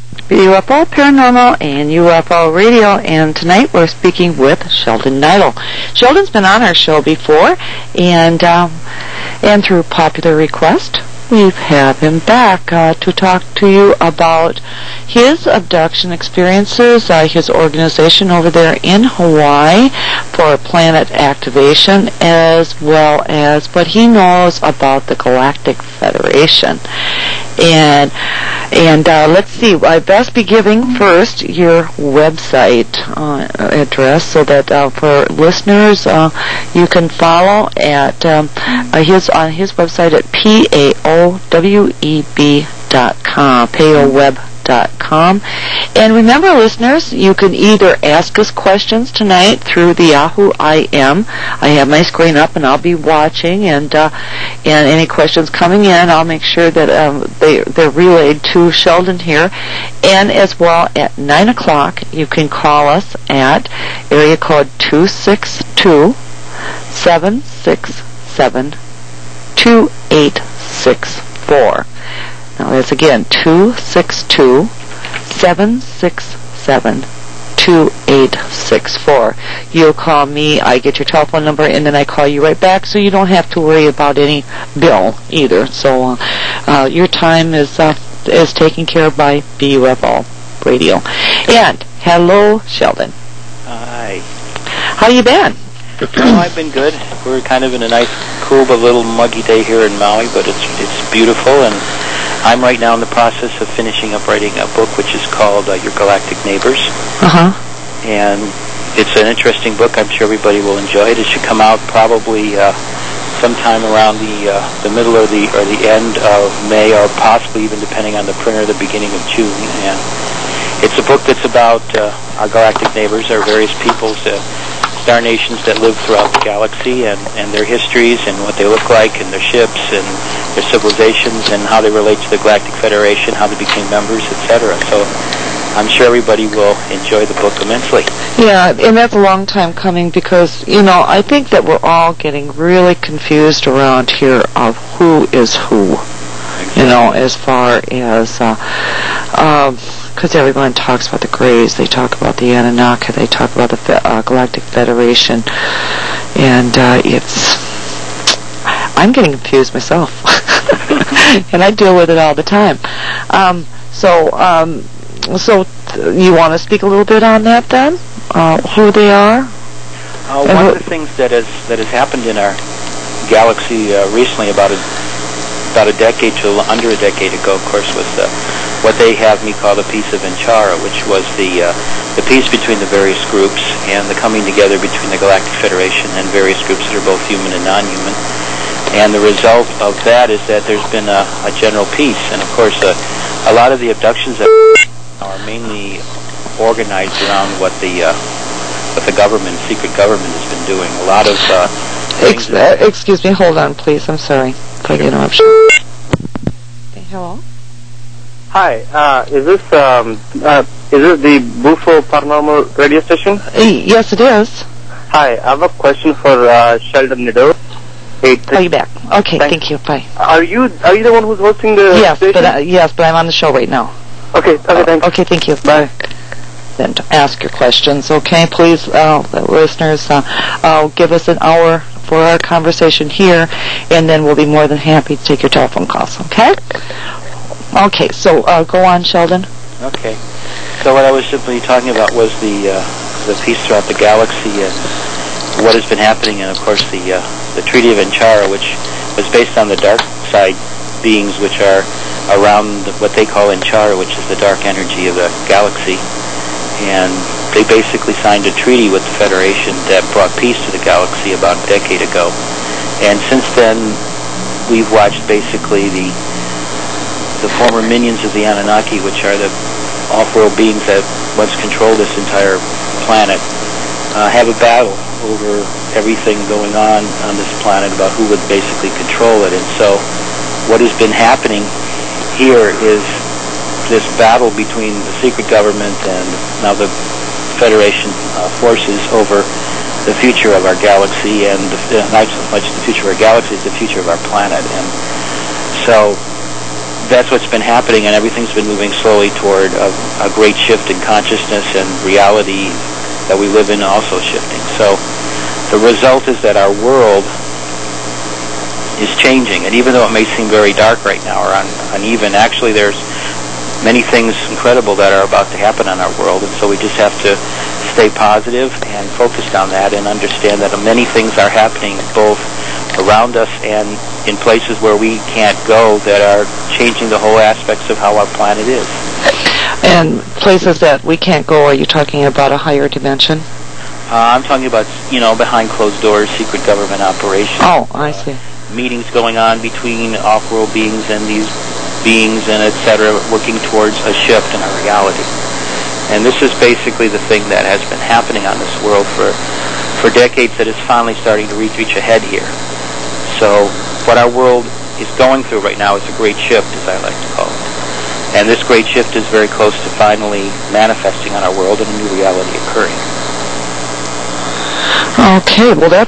UFO Paranormal and UFO Radio, and tonight we're speaking with Sheldon Neidl. Sheldon's been on our show before, and through popular request, we have him back to talk to you about his abduction experiences, his organization over there in Hawaii for planet activation, as well as what he knows about the Galactic Federation. And let's see, I best be giving first your website address so that for listeners you can follow at on his website at PAOWEB.com, PAOWeb.com. And remember, listeners, you can either ask us questions tonight through the Yahoo IM. I have my screen up and I'll be watching, and any questions coming in, I'll make sure that they're relayed to Sheldon here. And as well, at 9 o'clock, you can call us at area code 262-767-2864. Now that's again 262-767-2864. You'll call me, I get your telephone number, and then I call you right back, so you don't have to worry about any bill either. So your time is taken care of by BUFO Radio. And hello, Sheldon. Hi. How you been? Oh, I've been good. We're kind of in a nice, cool but little muggy day here in Maui, but it's beautiful, and I'm right now in the process of finishing up writing a book which is called Your Galactic Neighbors. Uh-huh. And it's an interesting book. I'm sure everybody will enjoy it. It should come out probably sometime around the middle or the end of May, or possibly even, depending on the printer, the beginning of June. And it's a book that's about our galactic neighbors, our various peoples, star nations that live throughout the galaxy, and their histories and what they look like, and their ships and their civilizations, and how they relate to the Galactic Federation, how they became members, etc. So I'm sure everybody will enjoy the book immensely. Yeah, and that's a long time coming, because, I think that we're all getting really confused around here of who is who. Exactly. As far as, because everyone talks about the Greys, they talk about the Anunnaki, they talk about the Galactic Federation, and I'm getting confused myself, and I deal with it all the time. So you want to speak a little bit on that then? Who they are? One of the things that has happened in our galaxy recently, about a decade to under a decade ago, of course, was what they have me call the Peace of Enchara, which was the peace between the various groups and the coming together between the Galactic Federation and various groups that are both human and non-human. And the result of that is that there's been a general peace. And of course, a lot of the abductions that are mainly organized around what the government, secret government, has been doing. A lot of excuse me, hold on, please. I'm sorry for the interruption. Okay, hello. Hi, is this the Bufo Paranormal radio station? Yes, it is. Hi, I have a question for Sheldon Neidl. Call you back. Okay, thank you. Bye. Are you the one who's hosting the station? Yes, but I'm on the show right now. Okay, thanks. Okay, thank you. Bye. Then to ask your questions, okay? Please, listeners, give us an hour for our conversation here, and then we'll be more than happy to take your telephone calls, okay? Okay, so go on, Sheldon. Okay. So what I was simply talking about was the peace throughout the galaxy and what has been happening, and of course the Treaty of Enchara, which was based on the dark side beings which are around what they call Enchara, which is the dark energy of the galaxy. And they basically signed a treaty with the Federation that brought peace to the galaxy about a decade ago. And since then, we've watched basically the former minions of the Anunnaki, which are the off-world beings that once controlled this entire planet, have a battle over everything going on this planet about who would basically control it. And so what has been happening here is this battle between the secret government and now the Federation forces over the future of our galaxy, and not so much the future of our galaxy, it's the future of our planet. And so that's what's been happening, and everything's been moving slowly toward a great shift in consciousness, and reality that we live in also shifting. So the result is that our world is changing, and even though it may seem very dark right now or uneven, actually there's many things incredible that are about to happen in our world, and so we just have to stay positive and focused on that and understand that many things are happening both around us and in places where we can't go that are changing the whole aspects of how our planet is. And places that we can't go, are you talking about a higher dimension? I'm talking about, behind closed doors, secret government operations. Oh, I see. Meetings going on between off-world beings and these beings and et cetera, working towards a shift in our reality. And this is basically the thing that has been happening on this world for decades that is finally starting to reach a head here. So what our world is going through right now is a great shift, as I like to call it. And this great shift is very close to finally manifesting on our world and a new reality occurring. Okay, well, that